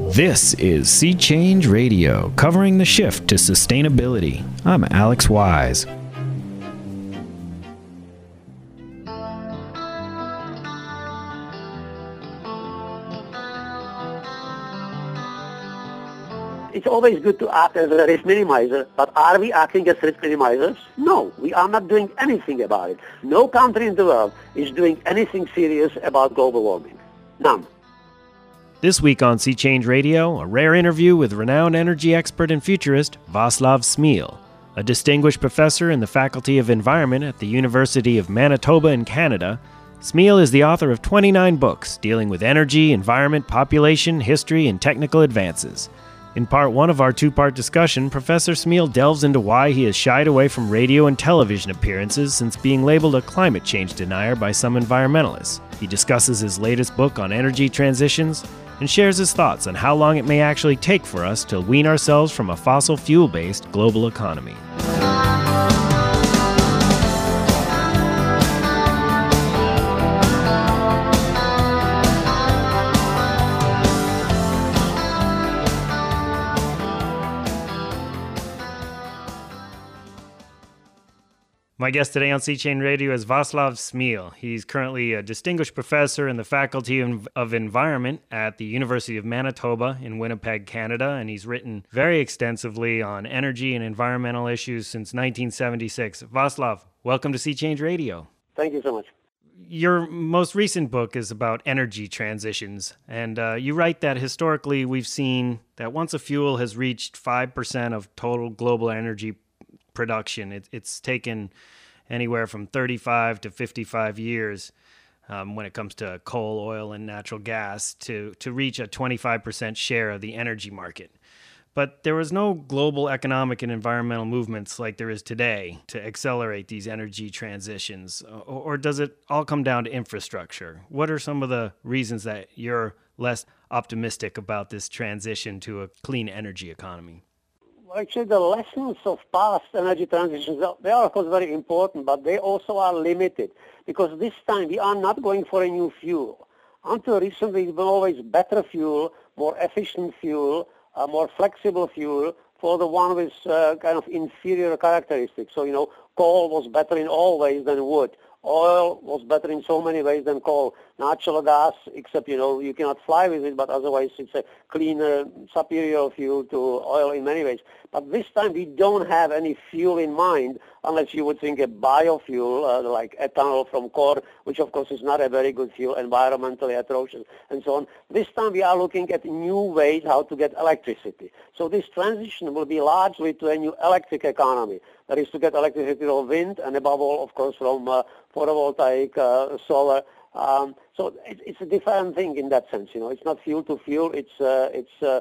This is Sea Change Radio, covering the shift to sustainability. I'm Alex Wise. It's always good to act as a risk minimizer, but are we acting as risk minimizers? No, we are not doing anything about it. No country in the world is doing anything serious about global warming. None. This week on Sea Change Radio, a rare interview with renowned energy expert and futurist Václav Smil, a distinguished professor in the Faculty of Environment at the University of Manitoba in Canada. Smil is the author of 29 books dealing with energy, environment, population, history, and technical advances. In part one of our two-part discussion, Professor Smil delves into why he has shied away from radio and television appearances since being labeled a climate change denier by some environmentalists. He discusses his latest book on energy transitions and shares his thoughts on how long it may actually take for us to wean ourselves from a fossil fuel-based global economy. My guest today on Sea Change Radio is Václav Smil. He's currently a distinguished professor in the Faculty of Environment at the University of Manitoba in Winnipeg, Canada, and he's written very extensively on energy and environmental issues since 1976. Václav, welcome to Sea Change Radio. Thank you so much. Your most recent book is about energy transitions, and you write that historically we've seen that once a fuel has reached 5% of total global energy production, it's taken anywhere from 35 to 55 years when it comes to coal, oil, and natural gas to reach a 25% share of the energy market. But there was no global economic and environmental movements like there is today to accelerate these energy transitions. Or does it all come down to infrastructure? What are some of the reasons that you're less optimistic about this transition to a clean energy economy? Actually, the lessons of past energy transitions, they are of course very important, but they also are limited because this time we are not going for a new fuel. Until recently, it's been always better fuel, more efficient fuel, more flexible fuel for the one with kind of inferior characteristics. So, coal was better in all ways than wood. Oil was better in so many ways than coal. Natural gas, except, you cannot fly with it, but otherwise it's a cleaner, superior fuel to oil in many ways. But this time we don't have any fuel in mind, unless you would think a biofuel, like ethanol from corn, which of course is not a very good fuel, environmentally atrocious, and so on. This time we are looking at new ways how to get electricity. So this transition will be largely to a new electric economy. That is to get electricity from wind, and above all, of course, from photovoltaic, solar. So it's a different thing in that sense. It's not fuel to fuel. It's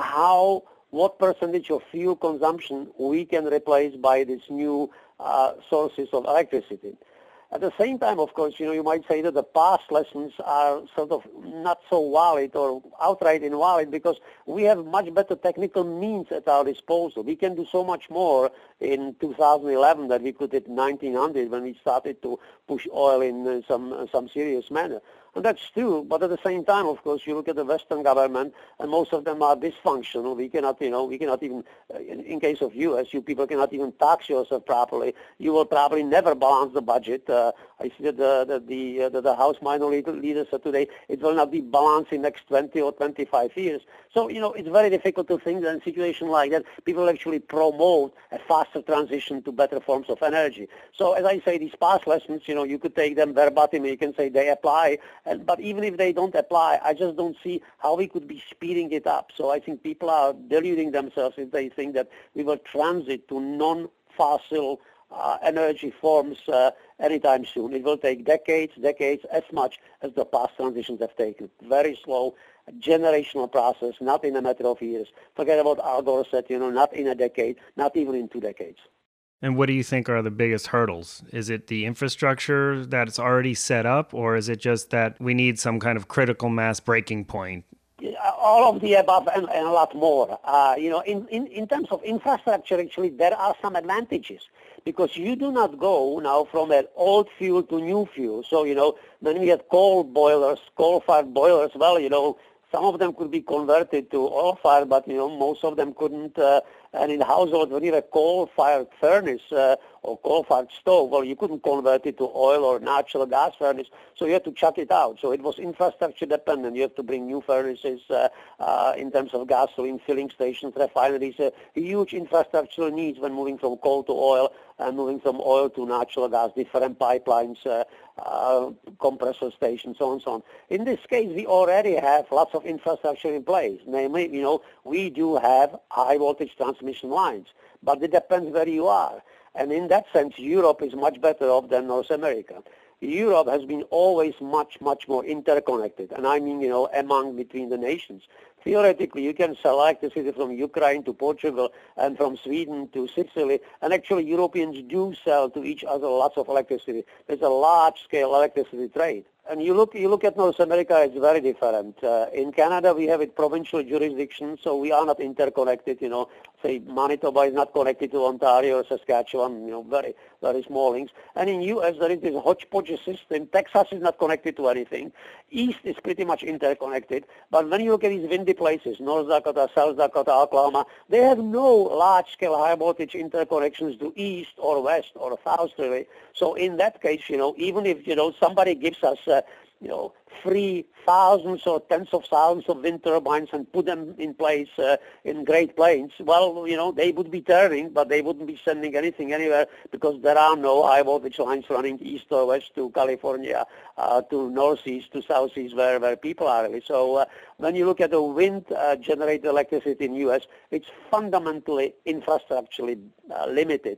what percentage of fuel consumption we can replace by these new sources of electricity. At the same time, of course, you might say that the past lessons are sort of not so valid or outright invalid because we have much better technical means at our disposal. We can do so much more in 2011 than we could in 1900 when we started to push oil in some serious manner. And that's true, but at the same time, of course, you look at the Western government, and most of them are dysfunctional. We cannot even, in case of you people cannot even tax yourself properly. You will probably never balance the budget. I see that the House minority leaders said today it will not be balanced in next 20 or 25 years. So, it's very difficult to think that in a situation like that, people actually promote a faster transition to better forms of energy. So, as I say, these past lessons, you could take them verbatim, you can say they apply, but even if they don't apply, I just don't see how we could be speeding it up. So I think people are deluding themselves if they think that we will transit to non-fossil energy forms anytime soon. It will take decades, as much as the past transitions have taken. Very slow, generational process, not in a matter of years. Forget about Al Gore said, not in a decade, not even in 2 decades. And what do you think are the biggest hurdles? Is it the infrastructure that's already set up, or is it just that we need some kind of critical mass breaking point? All of the above and a lot more. In terms of infrastructure, actually, there are some advantages because you do not go now from an old fuel to new fuel. So, when we had coal-fired boilers, Some of them could be converted to oil fire, but most of them couldn't. And in households, when you have a coal-fired furnace or coal-fired stove, well, you couldn't convert it to oil or natural gas furnace, so you had to chuck it out. So it was infrastructure dependent. You have to bring new furnaces in terms of gasoline filling stations, refineries, huge infrastructural needs when moving from coal to oil and moving from oil to natural gas, different pipelines, compressor stations, so on and so on. In this case, we already have lots of infrastructure in place. Namely, we do have high voltage transmission lines, but it depends where you are. And in that sense, Europe is much better off than North America. Europe has been always much, much more interconnected, and I mean, between the nations. Theoretically, you can sell electricity from Ukraine to Portugal and from Sweden to Sicily, and actually Europeans do sell to each other lots of electricity. There's a large-scale electricity trade. And you look at North America, it's very different. In Canada, we have a provincial jurisdiction, so we are not interconnected. Say Manitoba is not connected to Ontario or Saskatchewan, very, very small links. And in U.S., there is this hodgepodge system. Texas is not connected to anything. East is pretty much interconnected. But when you look at these windy places, North Dakota, South Dakota, Oklahoma, they have no large-scale high-voltage interconnections to east or west or south, really. So in that case, even if, somebody gives us, free thousands or tens of thousands of wind turbines and put them in place in Great Plains, well, they would be turning, but they wouldn't be sending anything anywhere because there are no high voltage lines running east or west to California, to northeast, to southeast, where people are really. So when you look at the wind generated electricity in U.S., it's fundamentally infrastructurally limited.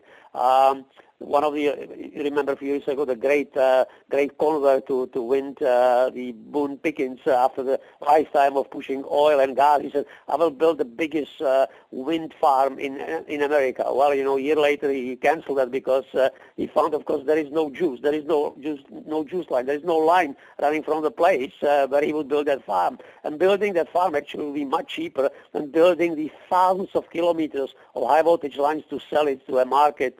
One of the, you remember a few years ago, the great convert to wind, the Boone Pickens, after the lifetime of pushing oil and gas, he said, I will build the biggest wind farm in America. Well, a year later he canceled that because he found, of course, there is no juice. There is no juice line. There is no line running from the place where he would build that farm. And building that farm actually will be much cheaper than building the thousands of kilometers of high voltage lines to sell it to a market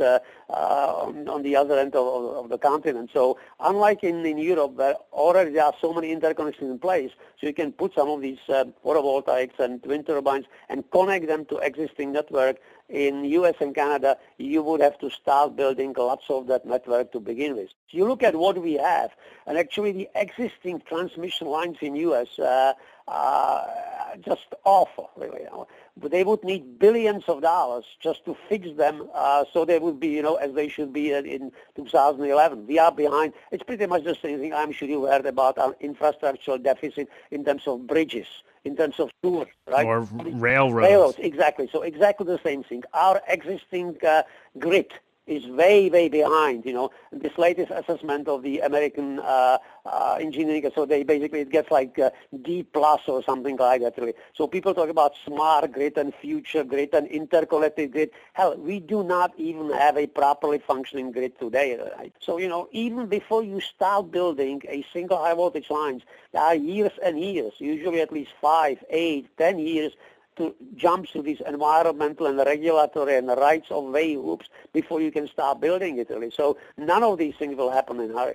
on the other end of the continent. So unlike in Europe, where already there are so many interconnections in place, so you can put some of these photovoltaics and wind turbines and connect them to existing network. In U.S. and Canada, you would have to start building lots of that network to begin with. So you look at what we have, and actually the existing transmission lines in U.S. are just awful, really. But they would need billions of dollars just to fix them, so they would be, as they should be in 2011. We are behind. It's pretty much the same thing. I'm sure you heard about our infrastructural deficit in terms of bridges, in terms of sewers, right? Or railroads. Railroads, exactly. So exactly the same thing. Our existing grid is way, way behind, This latest assessment of the American engineering, so it gets like D plus or something like that, really. So people talk about smart grid and future grid and interconnected grid. Hell, we do not even have a properly functioning grid today, right? So, even before you start building a single high voltage lines, there are years and years, usually at least 5, 8, 10 years, to jump through these environmental and regulatory and rights of way hoops before you can start building it, really. So none of these things will happen in a hurry.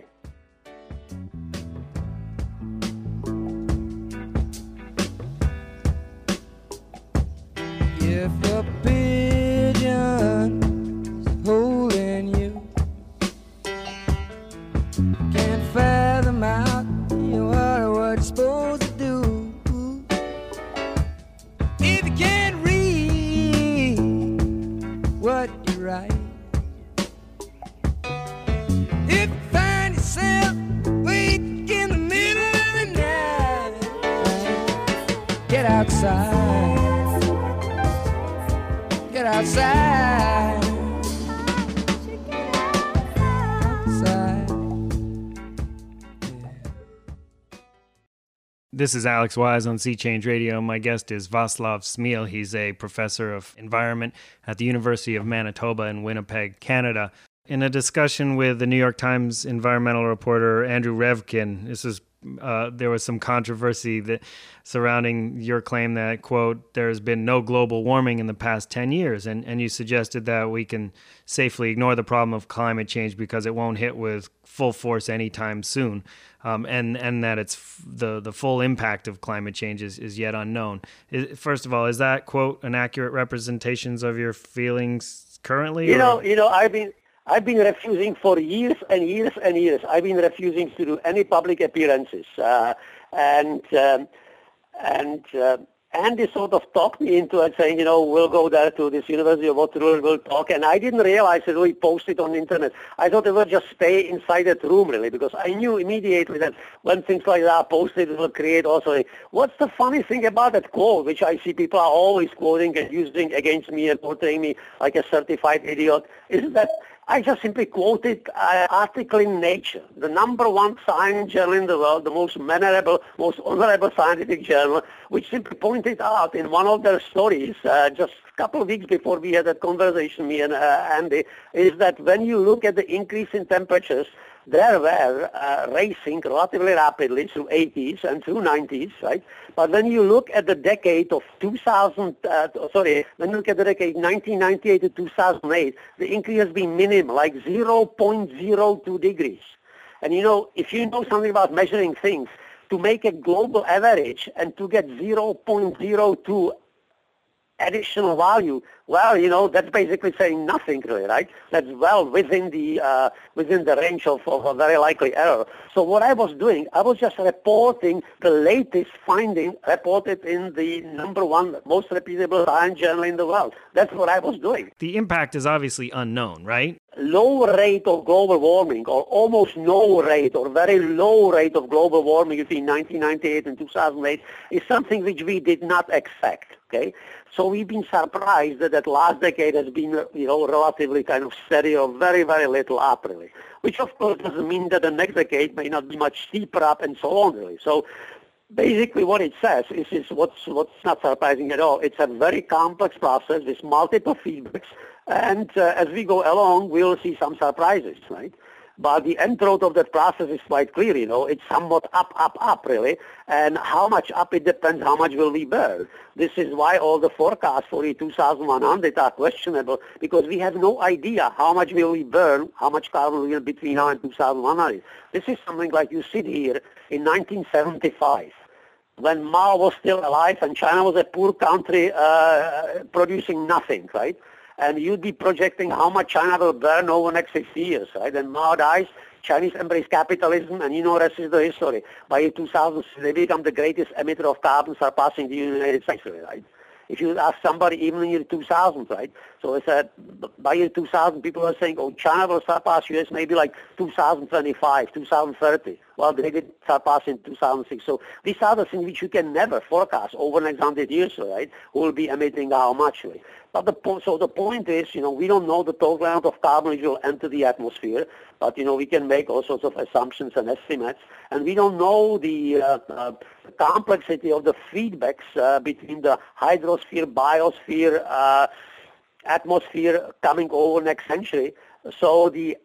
If a pigeon is holding you, can't fathom out what you're supposed to do. If you can't read what you write, if you find yourself waiting in the middle of the night, get outside, get outside, outside. This is Alex Wise on Sea Change Radio. My guest is Václav Smil. He's a professor of environment at the University of Manitoba in Winnipeg, Canada. In a discussion with the New York Times environmental reporter Andrew Revkin, this is there was some controversy that surrounding your claim that, quote, there's been no global warming in the past 10 years. And you suggested that we can safely ignore the problem of climate change because it won't hit with full force anytime soon. And that it's the full impact of climate change is yet unknown. First of all, is that, quote, an accurate representation of your feelings currently? I've been refusing for years and years and years. I've been refusing to do any public appearances, and Andy sort of talked me into it, saying, we'll go there to this University of Waterloo and we'll talk. And I didn't realize that we posted on the internet. I thought it would just stay inside that room, really, because I knew immediately that when things like that are posted, it will create also what's the funny thing about that quote, which I see people are always quoting and using against me and portraying me like a certified idiot, is that I just simply quoted an article in Nature, the number one science journal in the world, the most venerable, most honorable scientific journal, which simply pointed out in one of their stories, just a couple of weeks before we had that conversation, me and Andy, is that when you look at the increase in temperatures, they were racing relatively rapidly through 80s and through 90s, right? But when you look at the decade of when you look at the decade 1998 to 2008, the increase has been minimum, like 0.02 degrees. And if you know something about measuring things, to make a global average and to get 0.02 additional value, well, that's basically saying nothing, really, right? That's well within the range of a very likely error. So what I was doing, I was just reporting the latest finding reported in the number one most reputable science journal in the world. That's what I was doing. The impact is obviously unknown, right? Low rate of global warming, or almost no rate, or very low rate of global warming between 1998 and 2008 is something which we did not expect. Okay, so we've been surprised that last decade has been, relatively kind of steady or very, very little up, really. Which of course doesn't mean that the next decade may not be much steeper up and so on, really. So basically what it says is what's not surprising at all. It's a very complex process with multiple feedbacks, and as we go along, we'll see some surprises, right? But the end result of that process is quite clear, it's somewhat up, really. And how much up, it depends how much will we burn. This is why all the forecasts for the 2100 are questionable, because we have no idea how much will we burn, how much carbon will be between now and 2100. This is something like you sit here in 1975, when Mao was still alive and China was a poor country producing nothing, right? And you'd be projecting how much China will burn over the next 60 years, right? And Mao dies, Chinese embrace capitalism, and rest is the history. By 2000, they become the greatest emitter of carbon, surpassing the United States, right? If you ask somebody even in year 2000, right? So it's by year 2000, people are saying, China will surpass US maybe like 2025, 2030. Well, they did surpass in 2006. So these are the things which you can never forecast over the next 100 years, right? Who will be emitting how much, right? But the point is, we don't know the total amount of carbon which will enter the atmosphere, but, we can make all sorts of assumptions and estimates. And we don't know the complexity of the feedbacks between the hydrosphere, biosphere, atmosphere coming over next century. So the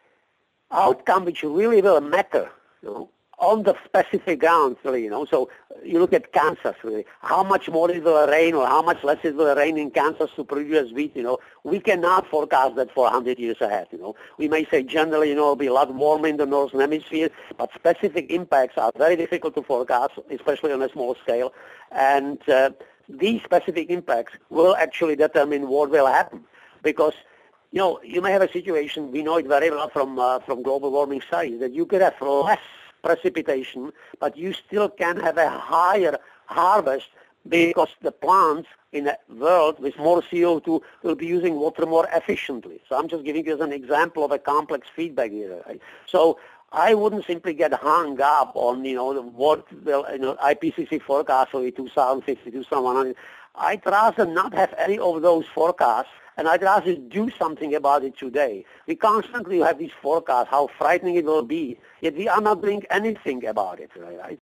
outcome which really will matter, on the specific grounds, really, So you look at Kansas, really. How much more it will rain or how much less it will rain in Kansas to produce wheat, We cannot forecast that for 100 years ahead, We may say generally, it'll be a lot warmer in the northern hemisphere, but specific impacts are very difficult to forecast, especially on a small scale. And these specific impacts will actually determine what will happen. Because you may have a situation, we know it very well from global warming studies, that you could have less precipitation, but you still can have a higher harvest because the plants in a world with more CO2 will be using water more efficiently. So I'm just giving you as an example of a complex feedback here. Right? So I wouldn't simply get hung up on, what will, IPCC forecast for 2050, 2100. I'd rather not have any of those forecasts, and I'd rather do something about it today. We constantly have these forecasts, how frightening it will be, yet we are not doing anything about it, right?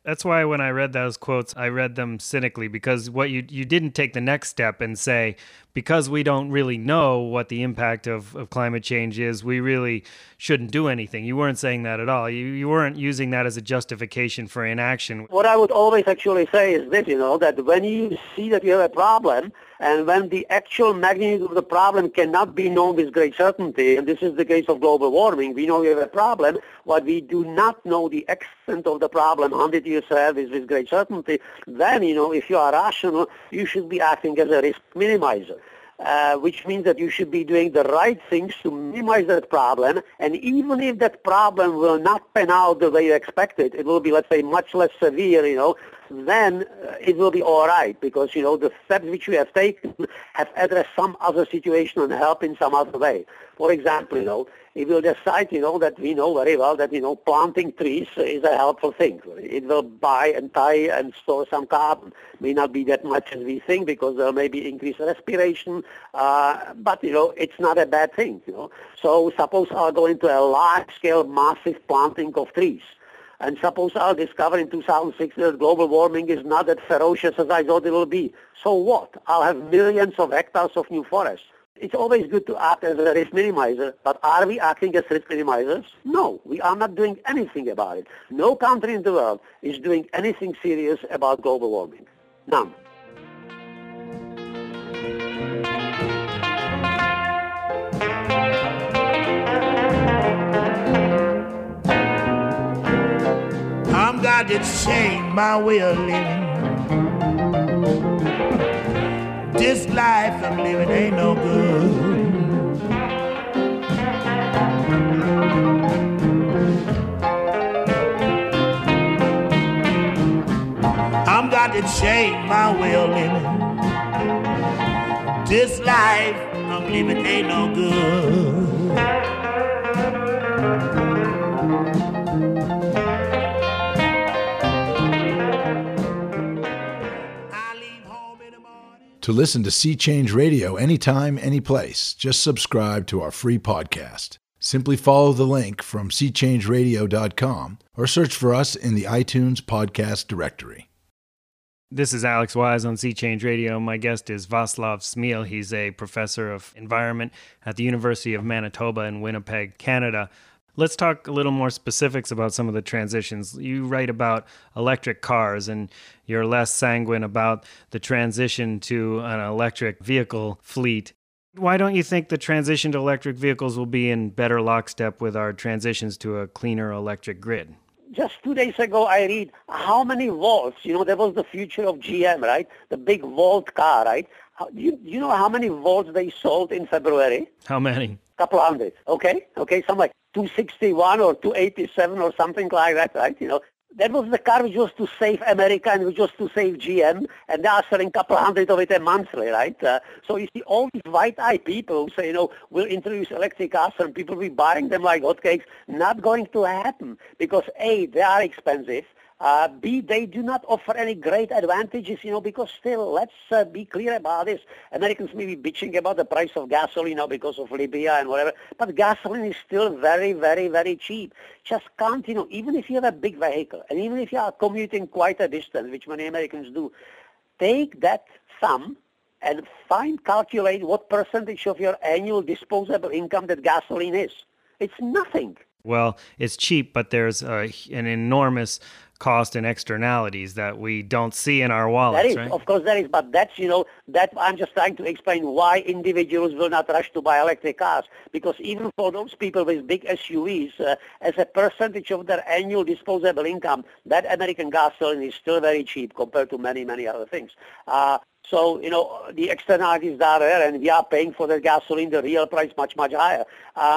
That's why when I read those quotes, I read them cynically, because what you didn't take the next step and say, because we don't really know what the impact of climate change is, we really shouldn't do anything. You weren't saying that at all. You weren't using that as a justification for inaction. What I would always actually say is this, that when you see that you have a problem, and when the actual magnitude of the problem cannot be known with great certainty, and this is the case of global warming, we know we have a problem, but we do not know the extent of the problem 100 years ahead with great certainty, then, if you are rational, you should be acting as a risk minimizer. Which means that you should be doing the right things to minimize that problem, and even if that problem will not pan out the way you expected, it will be, let's say, much less severe, then it will be all right, because, the steps which we have taken have addressed some other situation and help in some other way. For example, it will decide, that we know very well that, planting trees is a helpful thing. It will buy and tie and store some carbon. May not be that much as we think, because there may be increased respiration, but, it's not a bad thing, So suppose I'll go into a large-scale, massive planting of trees. And suppose I'll discover in 2006 that global warming is not as ferocious as I thought it will be. So what? I'll have millions of hectares of new forests. It's always good to act as a risk minimizer, but are we acting as risk minimizers? No, we are not doing anything about it. No country in the world is doing anything serious about global warming. None. I'm God that changed my way of living. This life I'm living ain't no good. I'm God that changed my way of living. This life I'm living ain't no good. To listen to Sea Change Radio anytime, anyplace, just subscribe to our free podcast. Simply follow the link from seachangeradio.com or search for us in the iTunes podcast directory. This is Alex Wise on Sea Change Radio. My guest is Václav Smil. He's a professor of environment at the University of Manitoba in Winnipeg, Canada. Let's talk a little more specifics about some of the transitions. You write about electric cars, and you're less sanguine about the transition to an electric vehicle fleet. Why don't you think the transition to electric vehicles will be in better lockstep with our transitions to a cleaner electric grid? Just 2 days ago, I read how many volts, that was the future of GM, right? The big Volt car, right? You know how many volts they sold in February? How many? Couple hundred, okay, some like 261 or 287 or something like that, right? That was the car which was to save America and which was to save GM, and they are selling a couple hundred of it a monthly, right? So you see all these white-eyed people who say, we'll introduce electric cars and people will be buying them like hotcakes. Not going to happen, because A, they are expensive. B, they do not offer any great advantages, because still, let's be clear about this. Americans may be bitching about the price of gasoline because of Libya and whatever, but gasoline is still very, very, very cheap. Just can't, even if you have a big vehicle, and even if you are commuting quite a distance, which many Americans do, take that sum and calculate what percentage of your annual disposable income that gasoline is. It's nothing. Well, it's cheap, but there's an enormous cost and externalities that we don't see in our wallets, That is, right? Of course, that is, but that's, that I'm just trying to explain why individuals will not rush to buy electric cars, because even for those people with big SUVs, as a percentage of their annual disposable income, that American gasoline is still very cheap compared to many, many other things. So, the externalities are there, and we are paying for the gasoline, the real price, much, much higher.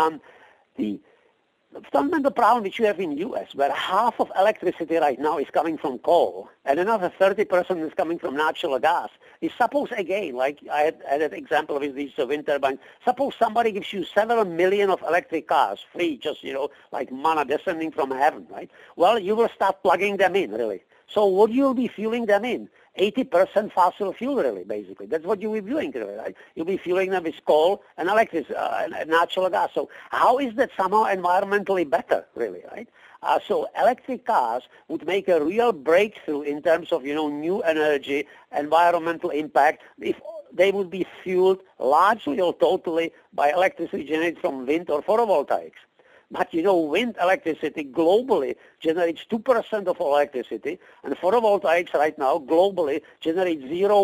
The fundamental problem which you have in the U.S., where half of electricity right now is coming from coal, and another 30% is coming from natural gas, is suppose, again, like I had an example with these wind turbines, suppose somebody gives you several million of electric cars, free, just, like manna descending from heaven, right? Well, you will start plugging them in, really. So what you'll be fueling them in? 80% fossil fuel, really, basically. That's what you'll be doing, really, right? You'll be fueling them with coal and electric, and natural gas. So how is that somehow environmentally better, really, right? So electric cars would make a real breakthrough in terms of, new energy, environmental impact, if they would be fueled largely or totally by electricity generated from wind or photovoltaics. But wind electricity globally generates 2% of all electricity, and photovoltaics right now globally generate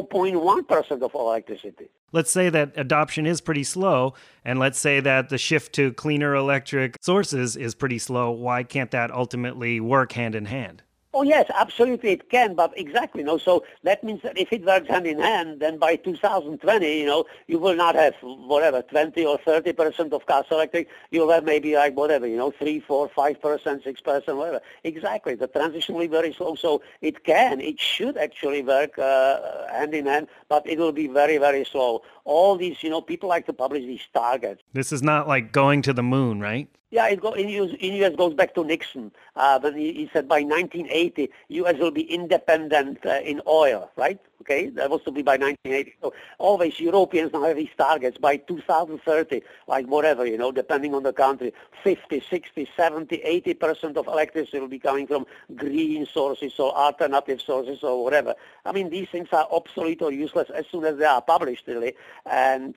0.1% of all electricity. Let's say that adoption is pretty slow, and let's say that the shift to cleaner electric sources is pretty slow. Why can't that ultimately work hand in hand? Oh, yes, absolutely it can, but exactly, so that means that if it works hand in hand, then by 2020, you will not have, 20 or 30% of cars electric. You'll have maybe 3, 4, 5%, 6%, whatever. Exactly, the transition will be very slow, so it should actually work hand in hand, but it will be very, very slow. All these, people like to publish these targets. This is not like going to the moon, right? Yeah, in U.S. goes back to Nixon. But he said by 1980, U.S. will be independent in oil, right? Okay, that was to be by 1980. So always Europeans now have these targets by 2030, depending on the country, 50, 60, 70, 80% of electricity will be coming from green sources or alternative sources or whatever. I mean, these things are obsolete or useless as soon as they are published, really. And,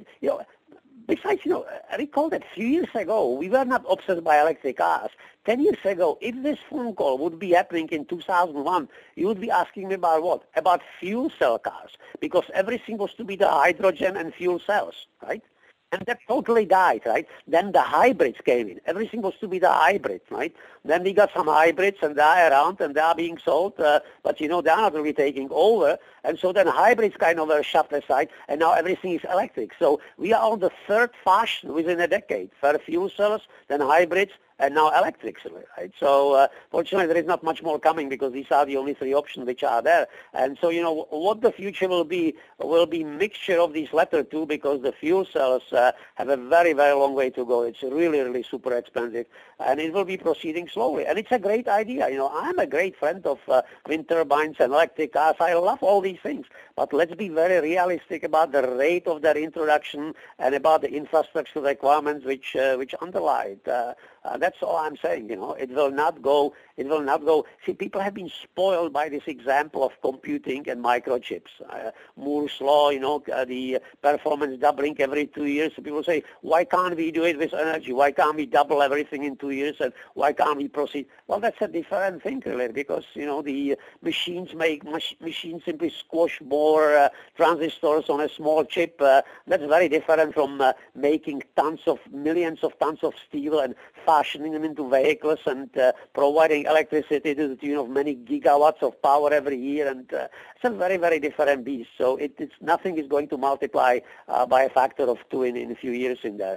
besides, I recall that a few years ago, we were not obsessed by electric cars. 10 years ago, if this phone call would be happening in 2001, you would be asking me about what? About fuel cell cars, because everything was to be the hydrogen and fuel cells, right? And that totally died, right? Then the hybrids came in. Everything was to be the hybrid, right? Then we got some hybrids, and they are around, and they are being sold, but, they are not really taking over. And so then hybrids kind of were shoved aside, and now everything is electric. So we are on the third fashion within a decade. First fuel cells, then hybrids, and now electrics, right? So fortunately, there is not much more coming because these are the only three options which are there. And so, what the future will be mixture of these latter two, because the fuel cells have a very, very long way to go. It's really, really super expensive, and it will be proceeding slowly. And it's a great idea. I'm a great friend of wind turbines and electric cars. I love all these things. But let's be very realistic about the rate of their introduction and about the infrastructure requirements which underlie it. That's all I'm saying. It will not go. See, people have been spoiled by this example of computing and microchips. Moore's law, the performance doubling every 2 years. So people say, why can't we do it with energy? Why can't we double everything in 2 years? And why can't we proceed? Well, that's a different thing, really, because, the machines simply squash more transistors on a small chip. That's very different from making millions of tons of steel and fashioning them into vehicles and providing electricity to the tune of many gigawatts of power every year. And it's a very, very different beast. So nothing is going to multiply by a factor of 2 in a few years in there.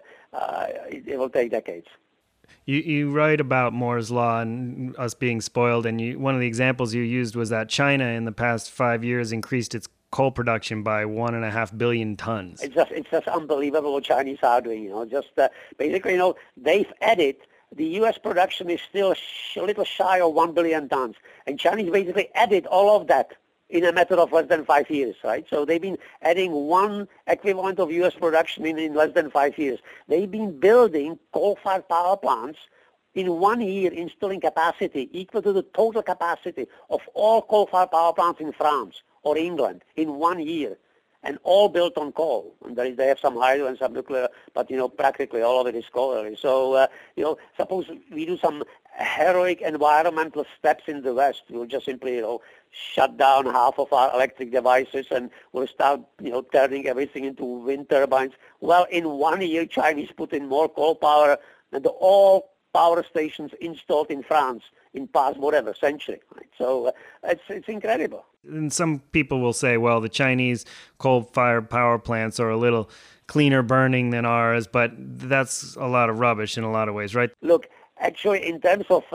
It will take decades. You write about Moore's Law and us being spoiled, and one of the examples you used was that China in the past 5 years increased its coal production by 1.5 billion tons. It's just unbelievable what Chinese are doing. Basically, they've added. The U.S. production is still a little shy of 1 billion tons, and Chinese basically added all of that in a matter of less than 5 years, right? So they've been adding one equivalent of U.S. production in less than 5 years. They've been building coal-fired power plants in 1 year, installing capacity equal to the total capacity of all coal-fired power plants in France or England in 1 year, and all built on coal. And they have some hydro and some nuclear, but, practically all of it is coal. So, suppose we do some heroic environmental steps in the West. We'll just simply, shut down half of our electric devices, and we'll start, turning everything into wind turbines. Well, in 1 year, Chinese put in more coal power than all power stations installed in France in past century. Right? So it's incredible. And some people will say, well, the Chinese coal-fired power plants are a little cleaner burning than ours, but that's a lot of rubbish in a lot of ways, right? Look, actually, in terms of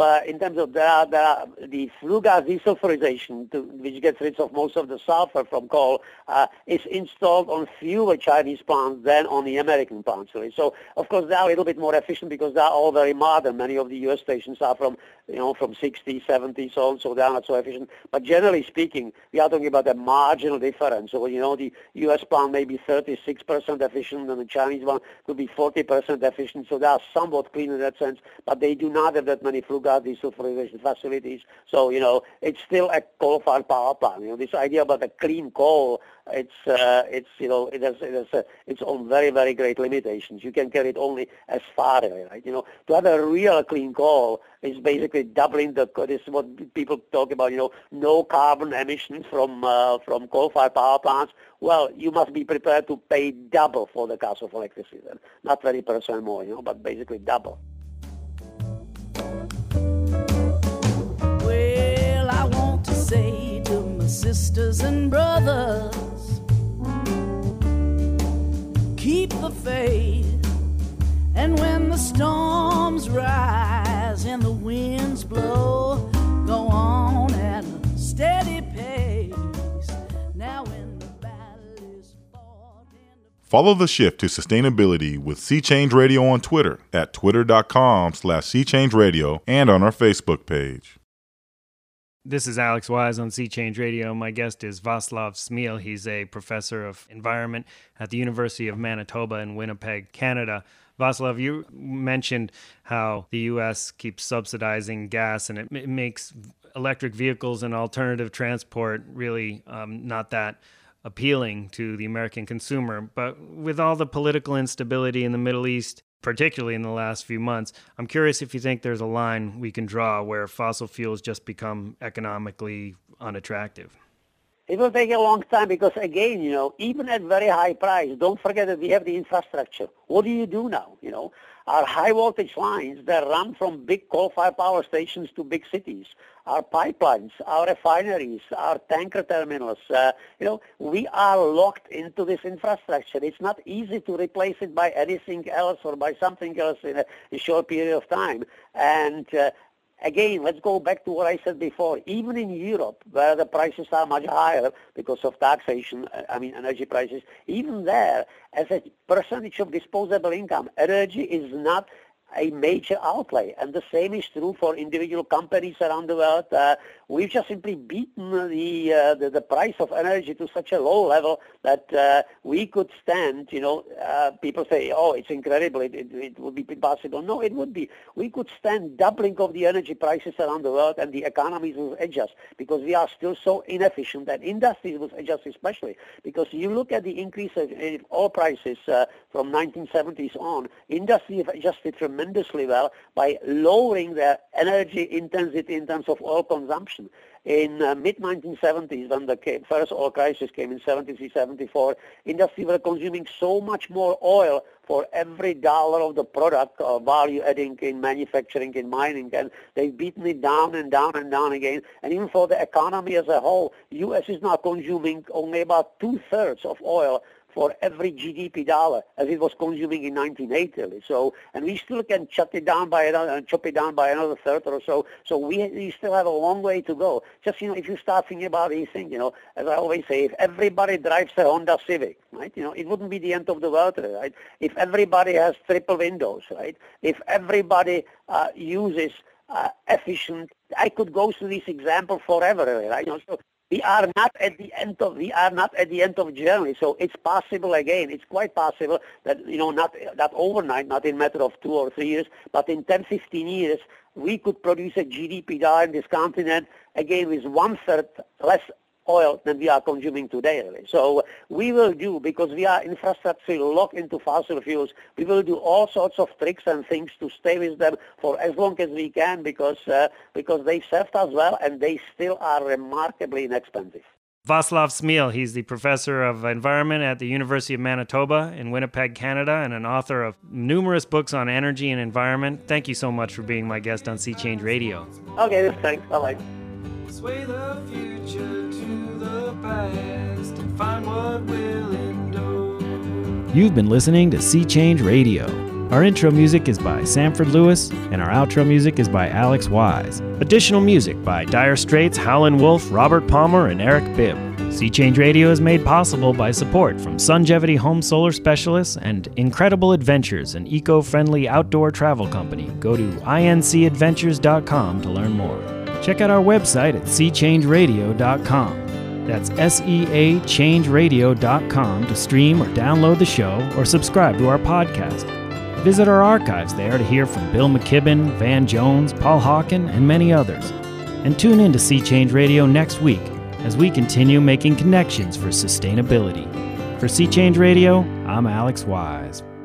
the flue gas desulfurization, which gets rid of most of the sulfur from coal, is installed on fewer Chinese plants than on the American plants. Really. So, of course, they are a little bit more efficient because they are all very modern. Many of the U.S. stations are from 60s, 70s on, so they are not so efficient. But generally speaking, we are talking about a marginal difference. So, the U.S. plant may be 36% efficient, and the Chinese one could be 40% efficient. So they are somewhat clean in that sense, but they do not have that many flue gas desulfurization facilities. So, it's still a coal-fired power plant. This idea about a clean coal, it has its own very, very great limitations. You can carry it only as far away, right? To have a real clean coal is basically doubling this is what people talk about, no carbon emissions from coal-fired power plants. Well, you must be prepared to pay double for the cost of electricity, not 20% more, but basically double. Well, I want to say to my sisters and brothers, keep the faith, and when the storms rise and the winds blow, go on at a steady pace. Now when the battle is fought and Follow the shift to sustainability with Sea Change Radio on Twitter at twitter.com/SeaChangeRadio and on our Facebook page. This is Alex Wise on Sea Change Radio. My guest is Václav Smil. He's a professor of environment at the University of Manitoba in Winnipeg, Canada. Václav, you mentioned how the U.S. keeps subsidizing gas, and it makes electric vehicles and alternative transport really not that appealing to the American consumer. But with all the political instability in the Middle East, particularly in the last few months, I'm curious if you think there's a line we can draw where fossil fuels just become economically unattractive. It will take a long time because, again, even at very high price, don't forget that we have the infrastructure. What do you do now? Our high voltage lines that run from big coal-fired power stations to big cities, our pipelines, our refineries, our tanker terminals, we are locked into this infrastructure. It's not easy to replace it by anything else or by something else in a short period of time. And again, let's go back to what I said before. Even in Europe, where the prices are much higher because of taxation, energy prices, even there, as a percentage of disposable income, energy is not a major outlay. And the same is true for individual companies around the world. We've just simply beaten the price of energy to such a low level that we could stand, people say, oh, it's incredible, it would be possible. No, it would be. We could stand doubling of the energy prices around the world and the economies will adjust because we are still so inefficient, and industries will adjust especially because you look at the increase in oil prices from 1970s on, industries have adjusted tremendously well by lowering their energy intensity in terms of oil consumption. In mid-1970s, when the first oil crisis came in 73, 74, industries were consuming so much more oil for every dollar of the product value adding in manufacturing, in mining, and they've beaten it down and down and down again. And even for the economy as a whole, U.S. is now consuming only about 2/3 of oil for every GDP dollar as it was consuming in 1980. So, and we still can chop it down by another third or so. So we still have a long way to go. Just, if you start thinking about these things, as I always say, if everybody drives a Honda Civic, right, it wouldn't be the end of the world, right? If everybody has triple windows, right? If everybody uses efficient, I could go through this example forever, right? So we are not at the end of the journey. So it's possible again. It's quite possible that not overnight, not in a matter of 2 or 3 years, but in 10, 15 years, we could produce a GDP dollar in this continent again with 1/3 less oil than we are consuming today. Really. So we will do, because we are infrastructure locked into fossil fuels, we will do all sorts of tricks and things to stay with them for as long as we can because they served us well and they still are remarkably inexpensive. Václav Smil, he's the professor of environment at the University of Manitoba in Winnipeg, Canada, and an author of numerous books on energy and environment. Thank you so much for being my guest on Sea Change Radio. Okay, thanks. Bye-bye. Sway the future to the past and find what will endure. You've been listening to Sea Change Radio. Our intro music is by Sanford Lewis, and our outro music is by Alex Wise. Additional music by Dire Straits, Howlin' Wolf, Robert Palmer, and Eric Bibb. Sea Change Radio is made possible by support from Sungevity Home Solar Specialists and Incredible Adventures, an eco-friendly outdoor travel company. Go to incadventures.com to learn more. Check out our website at seachangeradio.com. That's SEAchangeradio.com to stream or download the show or subscribe to our podcast. Visit our archives there to hear from Bill McKibben, Van Jones, Paul Hawken, and many others. And tune in to Sea Change Radio next week as we continue making connections for sustainability. For Sea Change Radio, I'm Alex Wise.